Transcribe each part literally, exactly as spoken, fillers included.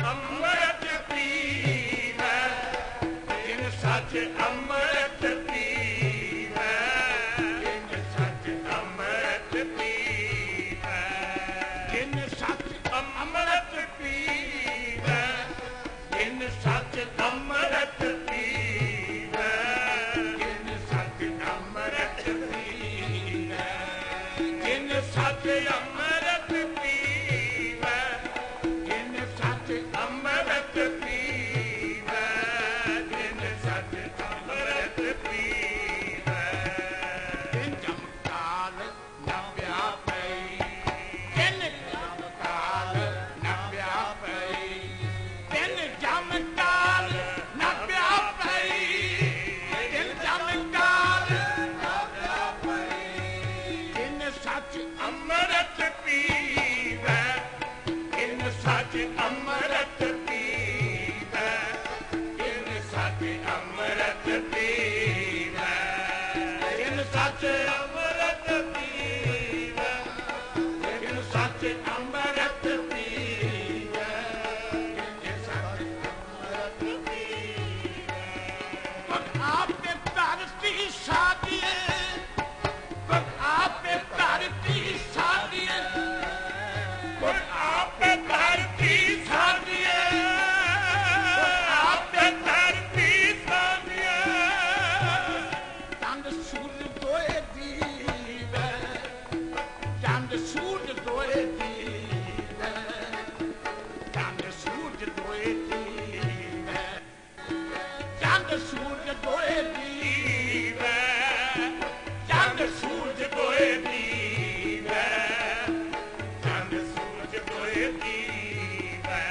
ਅੰਮ੍ਰਿਤ ਪੀਵੈ, ਜਿਨ ਸੱਚ ਅੰਮ੍ਰਿਤ ਪੀਵੈ, ਜਿਨ ਸੱਚ ਅੰਮ੍ਰਿਤ ਪੀਵੈ, ਜਿਨ ਸੱਚ ਅੰਮ੍ਰਿਤ ਪੀਵੈ, ਜਿਨ ਸੱਚ ਅੰਮ੍ਰਿਤ ਪੀਵੈ, ਜਿਨ ਸੱਚ ਅੰਮ੍ਰਿਤ ਪੀਵੈ, ਜਿਨ ਸੱਚ ਅੰਮ੍ਰਿਤ ਪੀਵੈ, ਜਿਨ ਸੱਚ ਅੰਮ੍ਰਿਤ ਪੀਵੈ, ਜਿਨ ਸੱਚ ਅੰਮ੍ਰਿਤ ਪੀਵੈ, ਜਿਨ ਜਮਕਾਲ ਨ ਵਿਆਪੈ, ਜਿਨ ਜਮਕਾਲ ਨ ਵਿਆਪੈ, ਜਿਨ ਜਮਕਾਲ ਨ ਵਿਆਪੈ, ਜਿਨ ਜਮਕਾਲ ਨ ਵਿਆਪੈ, ਜਿਨ ਸੱਚ ਅੰਮ੍ਰਿਤ ਪੀਵੈ, ਜਿਨ ਸੱਚ ਅੰਮ੍ਰਿਤ ਪੀਵੈ, ਜਿਨ ਸੱਚ ਅੰਮ੍ਰਿਤ ਪੀਵੈ, ਜਿਨ ਸੱਚ ਅੰਮ੍ਰਿਤ ਪੀਵੈ, ਜਿਨ ਸੱਚ ਅੰਮ੍ਰਿਤ ਪੀਵੈ, ਜਿਨ ਸੱਚ ਅੰਮ੍ਰਿਤ ਪੀਵੈ। ਗੁਰ ਆਪੇ ਧਰਤੀ ਸਾਧੀਏ, ਗੁਰ ਆਪੇ ਧਰਤੀ ਸਾਧੀਏ, ਗੁਰ ਆਪੇ ਧਰਤੀ ਸਾਧੀਏ, ਗੁਰ ਆਪੇ ਧਰਤੀ ਸਾਧੀਏ। ਚੰਦ ਸੂਰਜ ਦੋਏ ਦੀਵੈ, ਚੰਦ ਸੂਰਜ ਦੋਏ ਦੀਵੈ, ਚੰਦ ਸੂਰਜ ਦੋਏ ਦੀਵੈ, ਚੰਦ ਸੂਰਜ ਦੋਏ ਦੀਵੈ, ਚੰਦ ਸੂਰਜ ਦੋਏ ਦੀਵੈ, ਚੰਦ ਸੂਰਜ ਦੋਏ ਦੀਵੈ।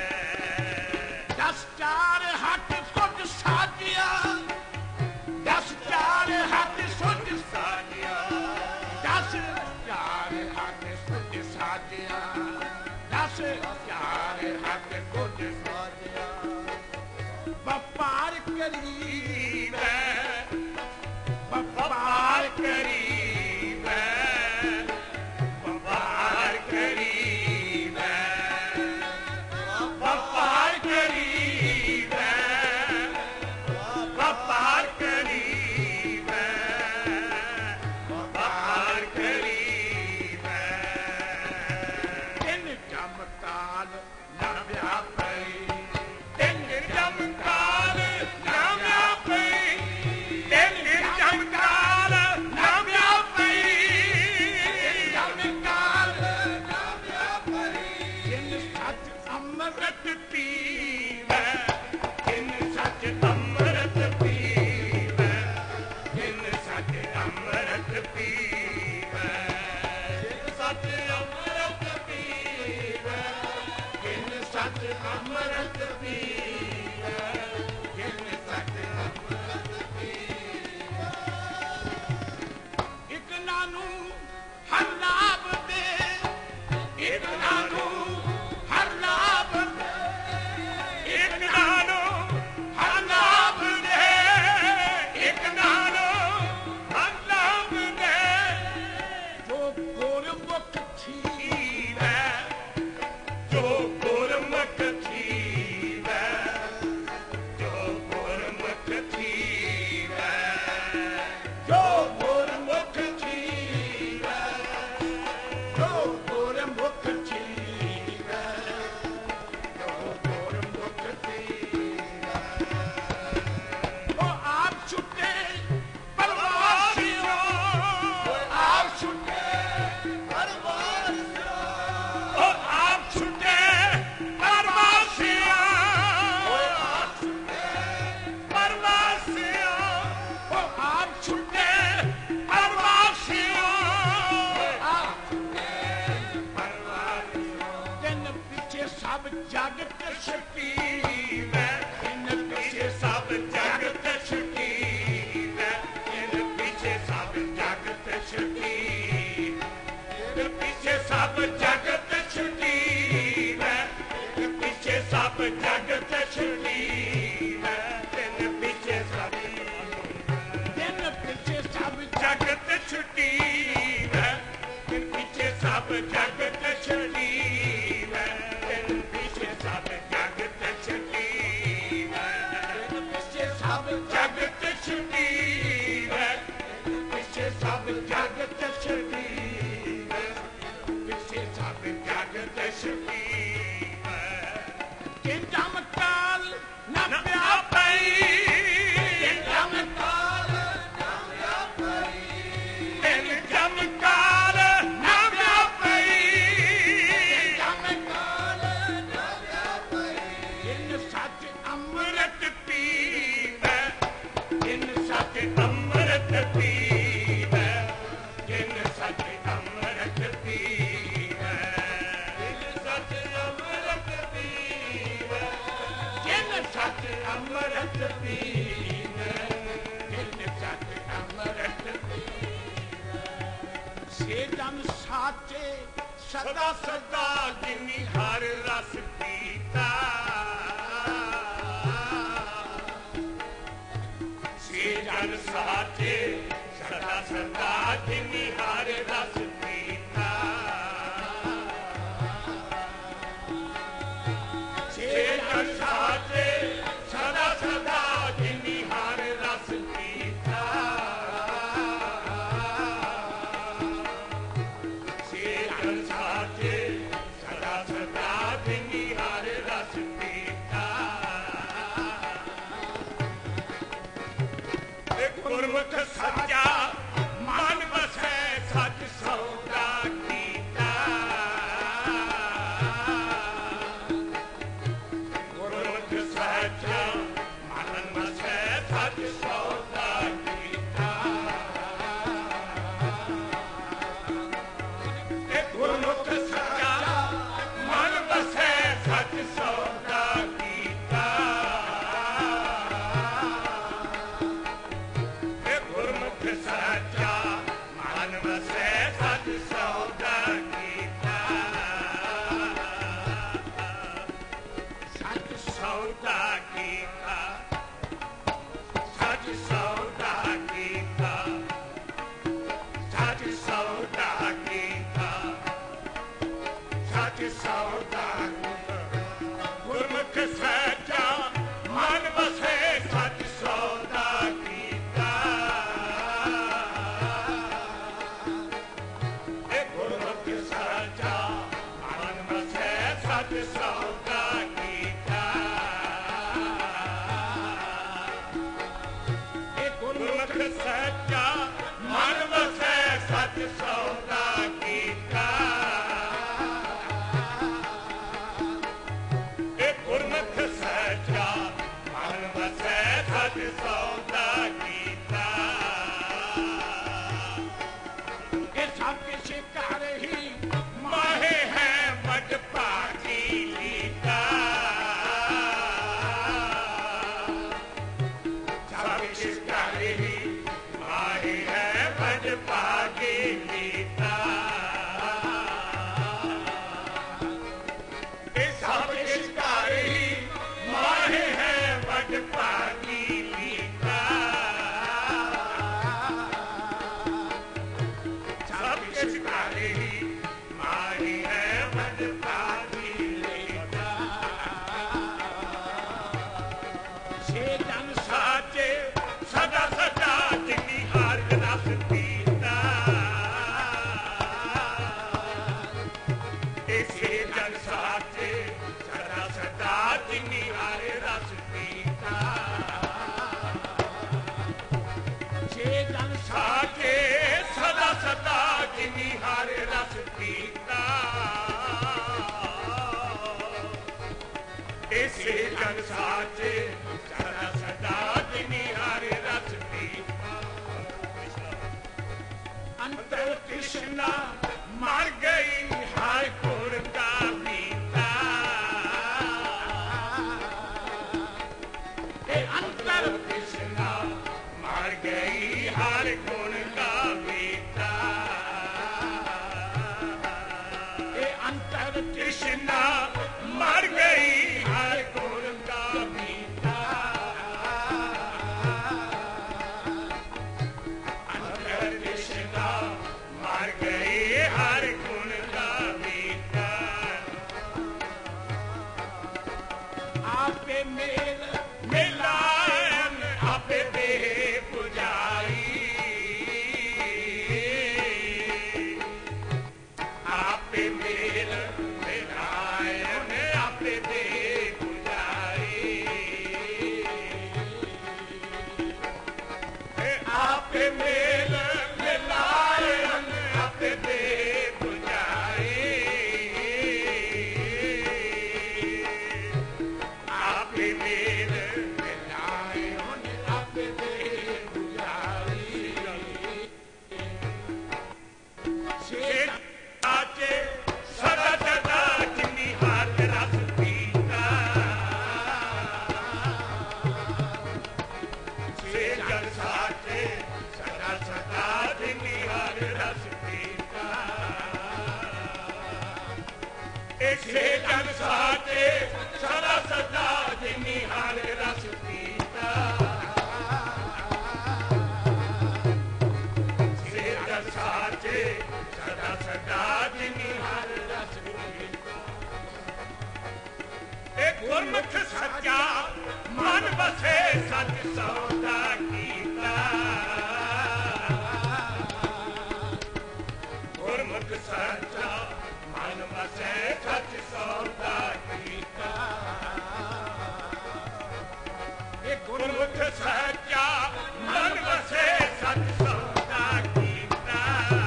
ਦਸ ਚਾਰ ਹੱਥ ਸੁੱਧ ਸਾਜਿਆ, ਦਸ ਚਾਰ ਹੱਥ ਸੁੱਧ ਸਾਜਿਆ, ਦਸ ਚਾਰ ਹੱਥ ਸੁੱਧ ਸਾਜਿਆ, ਦਸ ਚਾਰ ਹੱਥ ਸੁੱਧ ਸਾਜਿਆ। ਵਪਾਰ ਕਰੀਵੈ, ਵਪਾਰ ਕਰੀਵੈ, ਵਪਾਰ ਕਰੀਵੈ, ਵਪਾਰ ਕਰੀਵੈ, ਵਪਾਰ ਕਰੀਵੈ, ਵਪਾਰ ਕਰੀਵੈ। ਤਿੰਨ ਜਮਕਾਲ ਨ ਵਿਆਪੈ, ਤਿੰਨ ਜਮਕਾਲ ਨ ਵਿਆਪੈ, ਤਿੰਨ ਜਮਕਾਲ ਨ ਵਿਆਪੈ, ਤਿੰਨ ਜਮਕਾਲ ਨ ਵਿਆਪੈ। ਜਿਨ ਸੱਚ ਅੰਮ੍ਰਿਤ ਪੀਵੈ, ਜਿਨ ਸੱਚ ਅੰਮ੍ਰਿਤ ਪੀਵੈ, ਜਿਨ ਸੱਚ ਅੰਮ੍ਰਿਤ ਪੀਵੈ, ਜਿਨ ਸੱਚ ਅੰਮ੍ਰਿਤ ਪੀਵੈ, ਜਿਨ ਸੱਚ ਅੰਮ੍ਰਿਤ ਪੀਵੈ, ਜਿਨ ਸੱਚ ਅੰਮ੍ਰਿਤ ਪੀਵੈ। ਇਕ ਨਾਨੂੰ ਹਰ ਲਾਭ ਦੇ, ਇਕ ਨਾਨੂੰ ਹਰ ਲਾਭ ਦੇ, ਇਕ ਨਾਨੂੰ ਹਰ ਲਾਭ ਦੇ, ਇਕ ਨਾਨੂੰ ਹਰ ਲਾਭ ਦੇ। ਜੋ ਗੁਰਮੁਖ ਥੀਵੈ, ਜੋ ਗੁਰਮੁਖ ਥੀਵੈ, ਜੋ ਗੁਰਮੁਖ ਥੀਵੈ, ਜੋ ਗੁਰਮੁਖ ਥੀਵੈ, ਜੋ ਗੁਰਮੁਖ ਥੀਵੈ, ਜੋ ਗੁਰਮੁਖ ਥੀਵੈ। ਉਹ ਆਪ ਛੁੱਟੇ ਪਰਵਾਸੀਓ, ਉਹ ਆਪ ਛੁੱਟੇ ਪਰਵਾਸੀਓ, ਉਹ ਆਪ ਛੁੱਟੇ ਪਰਵਾਸੀਓ, ਉਹ ਆਪ ਛੁੱਟੇ ਪਰਵਾਸੀਓ, ਉਹ ਆਪ ਛੁੱਟੇ ਪਰਵਾਸੀਓ, ਉਹ ਆਪ ਛੁੱਟੇ ਪਰਵਾਸੀਓ। ਤਿੰਨ ਪਿੱਛੇ ਸਭ ਜਗਤ ਛੁੱਟੀਵੈ, ਤਿੰਨ ਪਿੱਛੇ ਸਭ ਜਗਤ ਛੁੱਟੀਵੈ, ਤਿੰਨ ਪਿੱਛੇ ਸਭ ਜਗਤ ਛੁੱਟੀ, ਤਿੰਨ ਪਿੱਛੇ ਸਭ ਜਗਤ ਛੁੱਟੀਵੈ, ਤਿੰਨ ਪਿੱਛੇ ਸਭ ਜਗਤ ਛੁੱਟੀਵੈ, ਤਿੰਨ ਪਿੱਛੇ ਸਭ, ਤਿੰਨ ਪਿੱਛੇ ਸਭ ਜਗਤ ਛੁੱਟੀਵੈ, ਤਿੰਨ ਪਿੱਛੇ ਸਭ ਜਗਤ ਛੁੱਟੀਵੈ, ਤਿੰਨ ਪਿੱਛੇ ਸਭ ਜਗਤ ਅੰਮ੍ਰਿਤ ਪੀਵੇ ਤਿੰਨ ਚੱਕ ਅੰਮ੍ਰਿਤ ਪੀਵੇ ਸੇ ਜਨ ਸਾਚੇ ਸਦਾ ਸਦਾ ਜਿਨੀ ਹਰ ਰਸ ਪੀਤਾ ਸੇ ਜਨ ਸਾਚੇ ਸਦਾ ਸਦਾ ਜਿਨੀ ਹਰ ਰਸ ਪੀਤਾ ਸੇ ਜਨ ਸਾਚੇ ਸਦਾ ਸਦਾ ਜਿਨੀ ਹਰ ਰਸ ਪੀਤਾ ਸੇ ਜਨ ਸਾਚੇ ਸਦਾ ਸਦਾ ਜਿਨੀ ਹਰ ਰਸ ਪੀਤਾ ਗੁਰਮੁਖ ਸੱਚਾ ਮਨ ਵਸੈ ਸੱਚ ਸੌਦਾ ਕੀਤਾ ਗੁਰਮੁਖ ਸੱਚਾ ਮਨ ਵਸੈ ਸੱਚ ਸੌਦਾ ਕੀਤਾ ਤੇ ਗੁਰਮੁਖ ਸੱਚਾ ਮਨ ਵਸੈ ਸੱਚ ਸੌਦਾ ਕੀਤਾ ਗੁਰਮੁਖ ਸੱਚਾ ਮਨ ਵਸੈ ਸੱਚ ਸੌਦਾ ਕੀਤਾ ਸੱਚ ਸੌਦਾ ਕੀਤਾ ਸੱਚ ਸੌਦਾ ਕੀਤਾ ਸੱਚ ਸੌਦਾ ਕੀਤਾ ਸੱਚ ਸੌਦਾ ਗੁਰਮੁਖ ਸੱਚਾ ਮਨ ਵਸੈ ਸੱਚ ਸੌਦਾ ਕੀਤਾ ਗੁਰਮੁਖ ਸੱਚਾ ਮਨ ਵਸੈ ਸੱਚ ਸੌਦਾ ਕੀਤਾ ਇਹ ਗੁਰਮੁਖ ਸੱਚਾ ਮਨ ਵਸੈ ਸੱਚ ਸੌਦਾ ਕੀਤਾ ਇਹ ਗੁਰਮੁਖ ਸੱਚਾ ਮਨ ਵਸੈ ਸੱਚ ਸੌਦਾ ਕੀਤਾ ਇਹ ਸਭ ਕਿਛ ਕਰ ਹੀ ਮਾਹੇ ਹੈ ਵੱਡ ਭਾਗੀ ਲੀਤਾ ਸਭ ਕਿਛ ਕਰ ਹੀ ਮਾਹੇ ਹੈ ਵੱਡ ਭਾਗੀ ਲੀਤਾ ਇਹ ਸਭ ਕਿਛ ਕਰ ਹੀ ਮਾਹੇ ਹੈ ਵੱਡ ਭਾਗੀ ਲੀਤਾ ਸਭ ਕਿਛ ਕਰ ਹੀ ਮਾਹੇ ਹੈ ਵੱਡ ਭਾਗੀ ਲੀਤਾ ਸੇ ਜਨ ਸਾਚੇ ਸਦਾ ਸਦਾ ਜਿਨੀ ਹਰ ਰਸ ਪੀਤਾ ਇਸੇ ਜਨ ਸਾਚੇ ਸਦਾ ਸਦਾ ਜਿਨੀ ਹਰ ਰਸ ਪੀਤਾ ਸੇ ਜਨ ਸਾਚੇ ਸਦਾ ਸਦਾ ਜਿਨੀ ਹਰ ਰਸ ਪੀਤਾ ਇਸੇ ਜਨ ਸਾਚੇ ਸਦਾ ਸਦਾ ਜਿਨੀ ਹਰ ਰਸ ਪੀਤਾ ਅੰਤਰ ਕ੍ਰਿਸ਼ਨਾ ਮਰ ਗਈ ਹਰ ਗੁਰ ਕਾ ਪੀਤਾ ਇਹ ਅੰਤਰ ਕ੍ਰਿਸ਼ਨਾ ਮਰ ਗਈ ਹਰ ਗੁਣ ਕਾ ਪੀਤਾ ਇਹ ਅੰਤਰ ਕ੍ਰਿਸ਼ਨਾ ਮਰ ਗਈ ਹਰ ਗੁਣ ਕਾ ਪੀਤਾ ਅੰਤਰ ਕ੍ਰਿਸ਼ਨਾ ਮਰ ਗਈ ਹਰ ਗੁਣ ਕਾ ਪੀਤਾ ਆਪੇ ਮੇਲ ਮਿਲਾਇਨ ਆਪੇ ਦੇ ਪੁਜਾਰੀ ਆਪੇ ਮੇਲ ਮਿਲਾਇਨ ਆਪੇ ਦੇ ਪੁਜਾਰੀ ਆਪੇ ਮੇਲ ਮਿਲਾਇਨ ਆਪੇ ਦੇ ਪੁਜਾਰੀ ਆਪੇ ਮੇਲ ਮਿਲਾਇਨ ਆਪੇ ਦੇ ਪੁਜਾਰੀ ਸੇ ਆਚੇ ਸਦਾ ਸਦਾ ਜਿਨੀ ਹਰ ਰਸ ਪੀਤਾ ਗੁਰਮੁਖ ਸੱਚਾ ਮਨ ਵਸੇ ਸੱਚ ਸੌਦਾ ਕੀਤਾ ਗੁਰਮੁਖ ਸੱਚਾ ਮਨ ਵਸੇ ਸੱਚ ਸੌਦਾ ਕੀਤਾ ਇਹ ਗੁਰਮੁਖ ਸੱਚਾ ਮਨ ਵਸੇ ਸੱਚ ਸੌਦਾ ਕੀਤਾ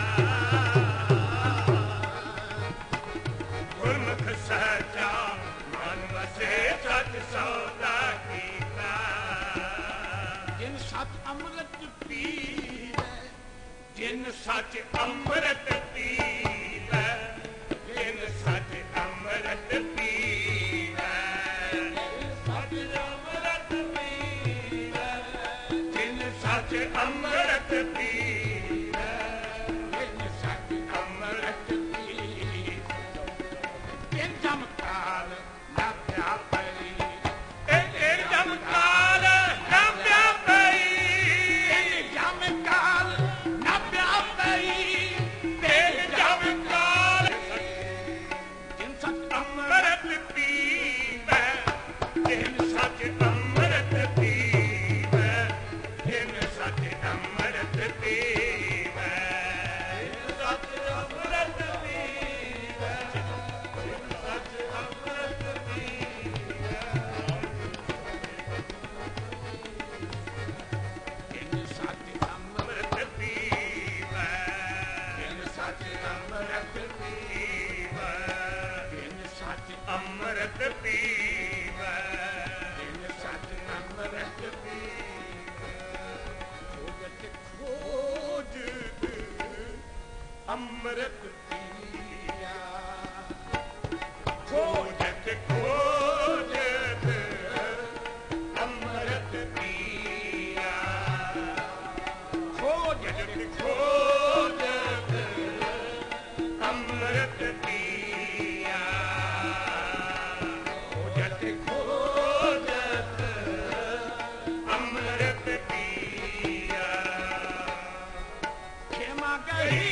ਗੁਰਮੁਖ ਸੱਚਾ ਮਨ ਵਸੇ ਸੱਚ ਸੌਦਾ ਕੀਤਾ ਜਿਨ ਸੱਚ ਅੰਮ੍ਰਿਤ ਪੀਵੈ ਜਿਨ ਸੱਚ ਅੰਮ੍ਰਿਤ ਪੀਵੈ ਜਿਨ ਸੱਚ ਅੰਮ੍ਰਿਤ ਪੀਵੈ ਸੱਚ ਅੰਮ੍ਰਿਤ ਪੀਵੈ ਜਿਨ ਸੱਚ ਅੰਮ੍ਰਿਤ ਪੀਵੈ ਜਿਨ ਸੱਚ ਅੰਮ੍ਰਿਤ ਪੀਵੈ ਤਿਨ ਚਮਕਾਰ ਨਾ ਪਿਆ ਪਈ ਇਹ ਤਿਨ ਚਮਕਾਰ ਨਾ ਪਿਆ ਪਈ ਇਹ ਚਮਕਾਰ ਨਾ ਪਿਆ ਪਈ ਤਿਨ ਚਮਕਾਰ ਜਿਨ ਸੱਚ ਅੰਮ੍ਰਿਤ ਪੀਵੈ ਜਿਨ ਸੱਚ ਅੰਮ੍ਰਿਤ ਪੀਵੈ ਜਿਨ ਸੱਚ ਅੰਮ੍ਰਿਤ ਪੀਵੈ ਜਿਨ ਸੱਚ ਅੰਮ੍ਰਿਤ ਪੀਵੈ ਜਿਨ ਸੱਚ ਅੰਮ੍ਰਿਤ ਪੀਵੈ ਜਿਨ ਸੱਚ ਅੰਮ੍ਰਿਤ ਪੀਵੈ ਜਿਨ ਸੱਚ ਅੰਮ੍ਰਿਤ ਪੀਵੈ ਜਿਨ ਸੱਚ ਅੰਮ੍ਰਿਤ ਪੀਵੈ ਜਿਨ ਸੱਚ ਅੰਮ੍ਰਿਤ ਪੀਵੈ ਜੋਗਤ ਖੋਜ ਅੰਮ੍ਰਿਤ ਪੀਆ ਖੋਜਤ ਖੋਜਤ ਅੰਮ੍ਰਿਤ ਪੀਆ ਖੋਜਤ ਖੋਜਤ ਅੰਮ੍ਰਿਤ ਪੀਆ ਖੋਜਤ ਖੋਜਤ ਅੰਮ੍ਰਿਤ ਪੀਆ ਖੇਮਾ ਗਈ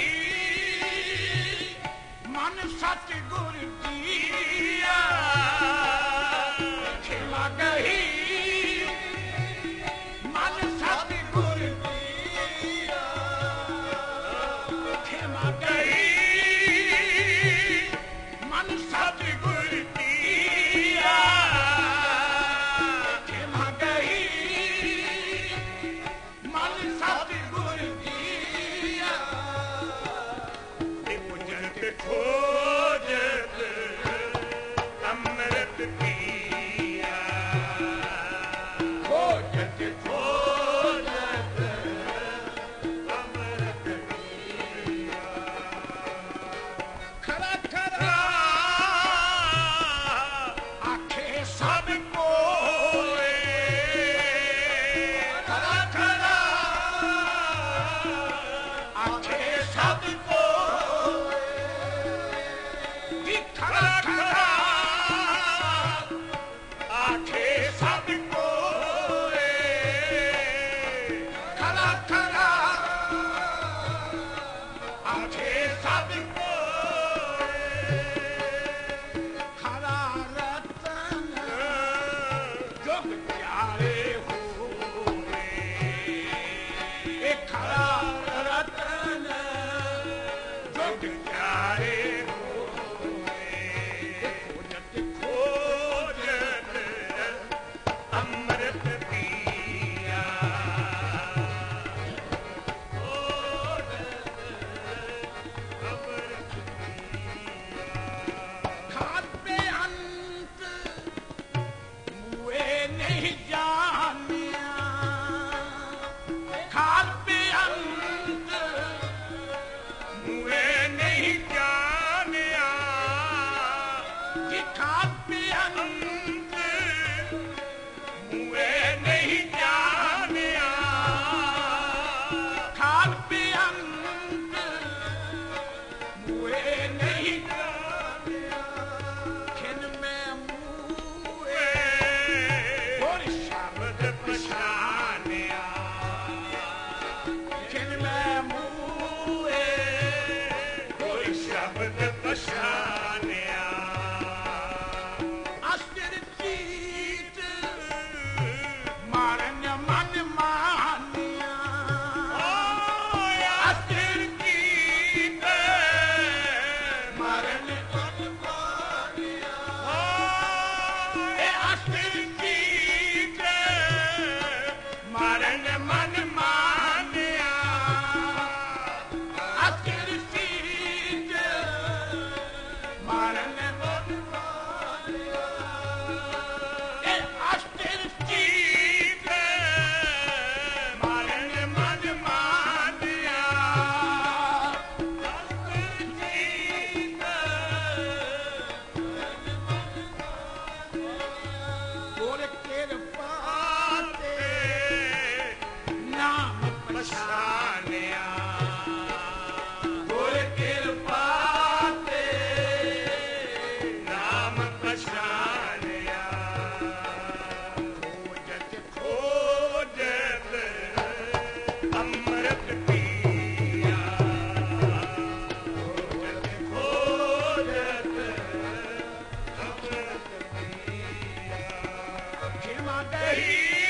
ਮਨ ਸੱਚ ਗੁਰ ਜੀਆ ਖੇਮਾ ਗਈ ਮਨ ਸੱਚ ਗੁਰ ਜੀਆ ਖੇਮਾ ਗਈ ਮਨ ਸੱਚ ਗੁਰ ਜੀਆ ਖੇਮਾ ਗਈ ਮਨ ਸੱਚ ਗੁਰ ਜੀਆ ਤੇ ਪੁੱਜਤ ਖੋਜਤ ਅੰਮ੍ਰਿਤ ਪੀਆ ਖੋਜਤ ਖੋਜਤ ਅੰਮ੍ਰਿਤ ਪੀਆ ਖਰਾ ਖਰਾ ਆਖੇ ਸਭ ਕੋਏ ਖਰਾ ਖਰਾ ਆਖੇ ਸਭ ਕੋਏ ਵੀ ਖਰਾ ਖਰਾ ਆਖੇ ਸਭ ਕੋਏ ਖਰਾ ਖਰਾ ਆਖੇ ਸਭ ਕੋਏ ਖਰਾ ਰਤਨ ਮਦਹੀ